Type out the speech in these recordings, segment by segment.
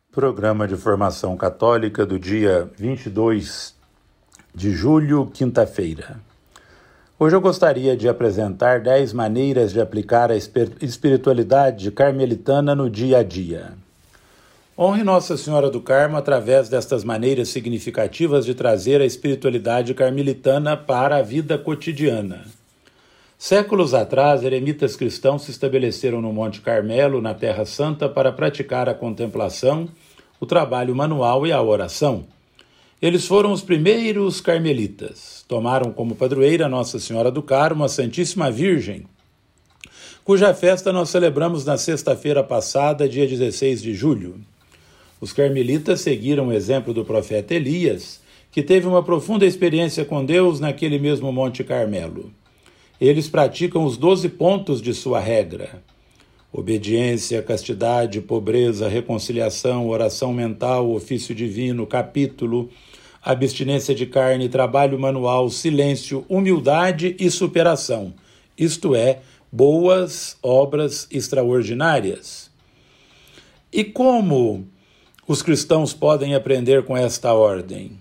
Programa de Formação Católica do dia 22 de julho, quinta-feira. Hoje eu gostaria de apresentar 10 maneiras de aplicar a espiritualidade carmelitana no dia a dia. Honre Nossa Senhora do Carmo através destas maneiras significativas de trazer a espiritualidade carmelitana para a vida cotidiana. Séculos atrás, eremitas cristãos se estabeleceram no Monte Carmelo, na Terra Santa, para praticar a contemplação, o trabalho manual e a oração. Eles foram os primeiros carmelitas. Tomaram como padroeira Nossa Senhora do Carmo, a Santíssima Virgem, cuja festa nós celebramos na sexta-feira passada, dia 16 de julho. Os carmelitas seguiram o exemplo do profeta Elias, que teve uma profunda experiência com Deus naquele mesmo Monte Carmelo. Eles praticam os 12 pontos de sua regra: obediência, castidade, pobreza, reconciliação, oração mental, ofício divino, capítulo, abstinência de carne, trabalho manual, silêncio, humildade e superação, isto é, boas obras extraordinárias. E como os cristãos podem aprender com esta ordem?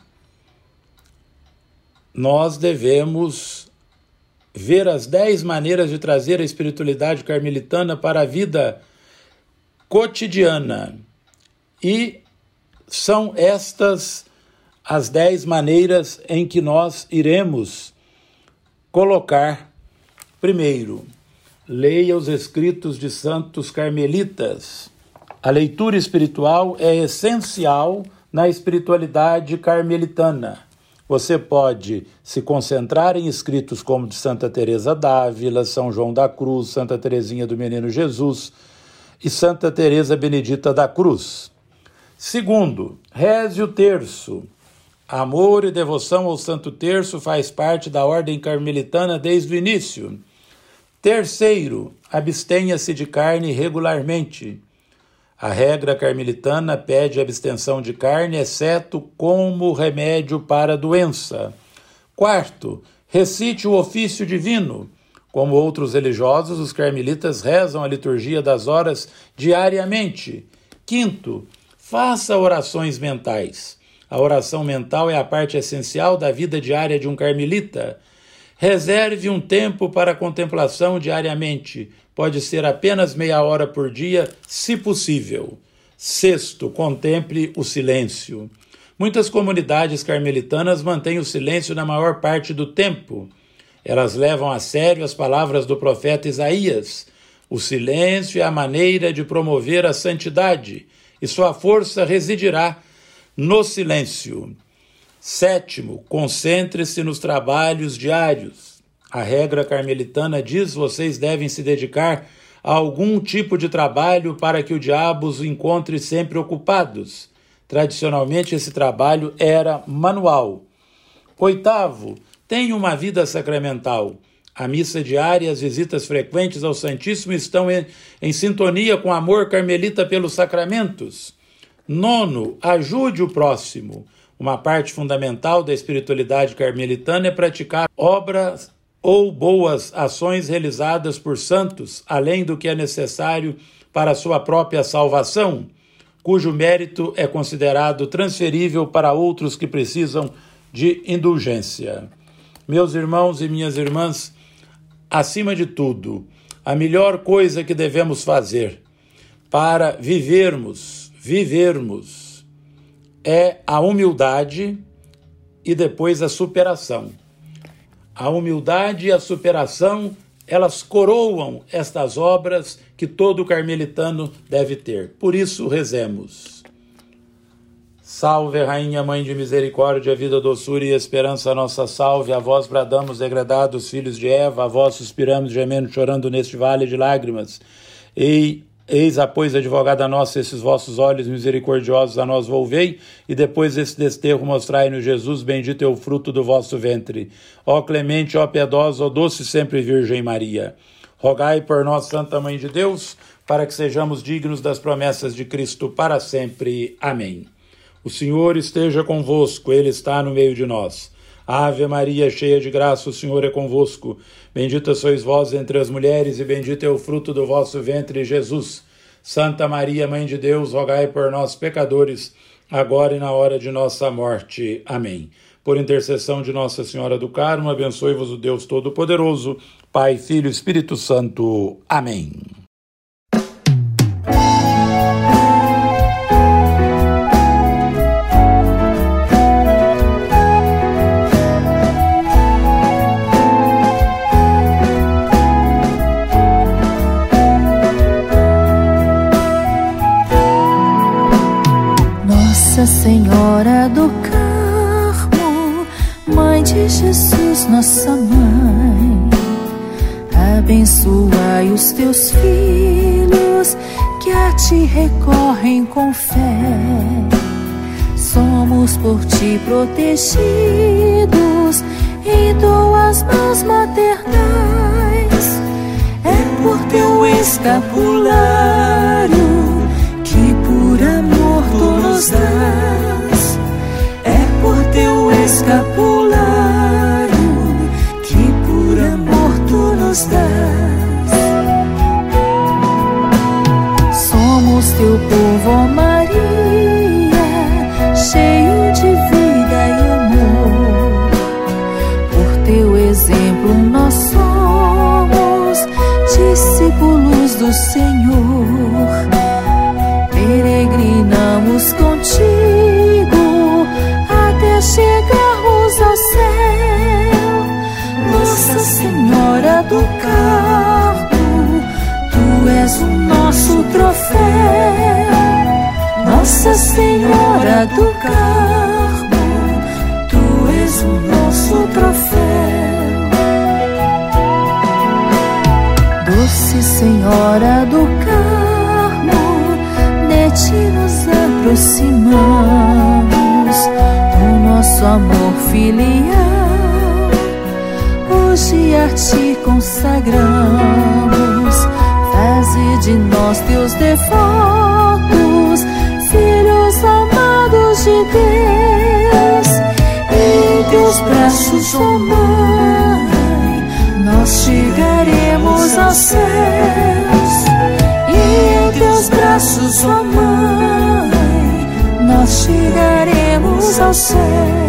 Nós devemos ver as 10 maneiras de trazer a espiritualidade carmelitana para a vida cotidiana. E são estas as 10 maneiras em que nós iremos colocar. Primeiro, leia os escritos de santos carmelitas. A leitura espiritual é essencial na espiritualidade carmelitana. Você pode se concentrar em escritos como de Santa Teresa d'Ávila, São João da Cruz, Santa Teresinha do Menino Jesus e Santa Teresa Benedita da Cruz. Segundo, reze o terço. Amor e devoção ao Santo Terço faz parte da ordem carmelitana desde o início. Terceiro, abstenha-se de carne regularmente. A regra carmelitana pede abstenção de carne, exceto como remédio para a doença. Quarto, recite o ofício divino. Como outros religiosos, os carmelitas rezam a liturgia das horas diariamente. Quinto, faça orações mentais. A oração mental é a parte essencial da vida diária de um carmelita. Reserve um tempo para a contemplação diariamente. Pode ser apenas meia hora por dia, se possível. Sexto, contemple o silêncio. Muitas comunidades carmelitanas mantêm o silêncio na maior parte do tempo. Elas levam a sério as palavras do profeta Isaías. O silêncio é a maneira de promover a santidade, e sua força residirá no silêncio. Sétimo, concentre-se nos trabalhos diários. A regra carmelitana diz: vocês devem se dedicar a algum tipo de trabalho para que o diabo os encontre sempre ocupados. Tradicionalmente, esse trabalho era manual. Oitavo, tenha uma vida sacramental. A missa diária e as visitas frequentes ao Santíssimo estão em sintonia com o amor carmelita pelos sacramentos. Nono, ajude o próximo. Uma parte fundamental da espiritualidade carmelitana é praticar obras ou boas ações realizadas por santos, além do que é necessário para a sua própria salvação, cujo mérito é considerado transferível para outros que precisam de indulgência. Meus irmãos e minhas irmãs, acima de tudo, a melhor coisa que devemos fazer para vivermos é a humildade e depois a superação. A humildade e a superação, elas coroam estas obras que todo carmelitano deve ter. Por isso, rezemos. Salve, Rainha, Mãe de Misericórdia, vida, doçura e esperança, nossa salve. A vós bradamos, degredados filhos de Eva, a vós suspiramos, gemendo, chorando neste vale de lágrimas. Eis, pois, advogada nossa, esses vossos olhos misericordiosos a nós volvei, e depois desse desterro mostrai-nos Jesus, bendito é o fruto do vosso ventre. Ó clemente, ó piedosa, ó doce sempre Virgem Maria. Rogai por nós, Santa Mãe de Deus, para que sejamos dignos das promessas de Cristo para sempre. Amém. O Senhor esteja convosco, Ele está no meio de nós. Ave Maria, cheia de graça, o Senhor é convosco. Bendita sois vós entre as mulheres, e bendito é o fruto do vosso ventre, Jesus. Santa Maria, Mãe de Deus, rogai por nós, pecadores, agora e na hora de nossa morte. Amém. Por intercessão de Nossa Senhora do Carmo, abençoe-vos o Deus Todo-Poderoso, Pai, Filho e Espírito Santo. Amém. Nossa Senhora do Carmo, Mãe de Jesus, nossa Mãe, abençoai os teus filhos que a ti recorrem com fé. Somos por ti protegidos em tuas mãos maternais. É por teu escapulário que por amor tu nos dás. É por teu escapulário que por amor tu nos dás. Somos teu povo, ó Maria, cheio de vida e amor. Por teu exemplo nós somos discípulos do Senhor. Peregrinamos contigo até chegarmos ao céu. Nossa Senhora do Carmo, tu és o nosso troféu. Nossa Senhora do Carmo, tu és o nosso troféu. Doce Senhora do Carmo, de ti nos aproximamos, o nosso amor filial hoje a ti consagramos. Faze de nós teus devotos, filhos amados de Deus. Em teus braços, ó Mãe, nós chegaremos aos céus. E em teus braços, ó Mãe, nós chegaremos ao céu.